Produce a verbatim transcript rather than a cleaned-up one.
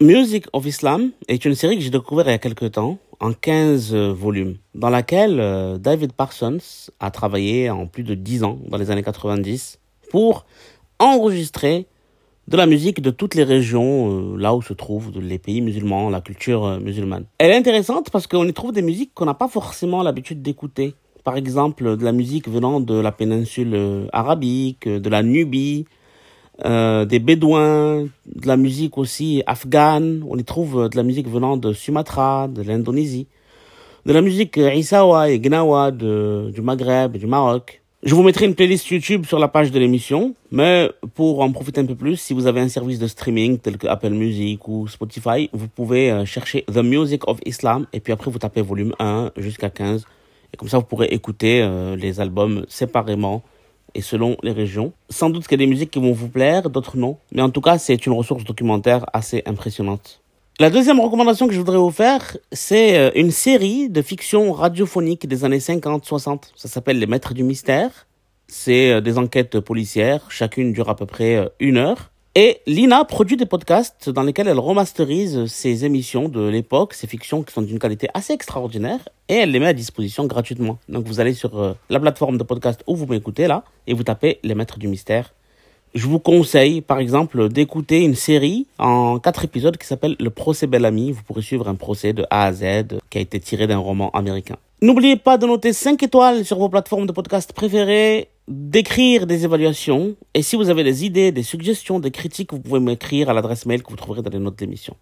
Music of Islam est une série que j'ai découverte il y a quelques temps, en quinze volumes, dans laquelle euh, David Parsons a travaillé en plus de dix ans, dans les années quatre-vingt-dix, pour enregistrer de la musique de toutes les régions, euh, là où se trouvent les pays musulmans, la culture euh, musulmane. Elle est intéressante parce qu'on y trouve des musiques qu'on n'a pas forcément l'habitude d'écouter. Par exemple, de la musique venant de la péninsule euh, arabique, de la Nubie, Euh, des Bédouins, de la musique aussi afghane. On y trouve de la musique venant de Sumatra, de l'Indonésie, de la musique Issawa et Gnawa de, du Maghreb et du Maroc. Je vous mettrai une playlist YouTube sur la page de l'émission, mais pour en profiter un peu plus, si vous avez un service de streaming tel que Apple Music ou Spotify, vous pouvez chercher The Music of Islam et puis après vous tapez volume un jusqu'à quinze et comme ça vous pourrez écouter euh, les albums séparément et selon les régions. Sans doute qu'il y a des musiques qui vont vous plaire, d'autres non. Mais en tout cas, c'est une ressource documentaire assez impressionnante. La deuxième recommandation que je voudrais vous faire, c'est une série de fiction radiophonique des années cinquante soixante. Ça s'appelle Les Maîtres du Mystère. C'est des enquêtes policières. Chacune dure à peu près une heure. Et Lina produit des podcasts dans lesquels elle remasterise ses émissions de l'époque, ces fictions qui sont d'une qualité assez extraordinaire, et elle les met à disposition gratuitement. Donc vous allez sur euh, la plateforme de podcast où vous m'écoutez là, et vous tapez Les Maîtres du Mystère. Je vous conseille par exemple d'écouter une série en quatre épisodes qui s'appelle Le Procès Bellamy. Vous pourrez suivre un procès de A à Z qui a été tiré d'un roman américain. N'oubliez pas de noter cinq étoiles sur vos plateformes de podcast préférées, d'écrire des évaluations, et si vous avez des idées, des suggestions, des critiques, vous pouvez m'écrire à l'adresse mail que vous trouverez dans les notes de l'émission.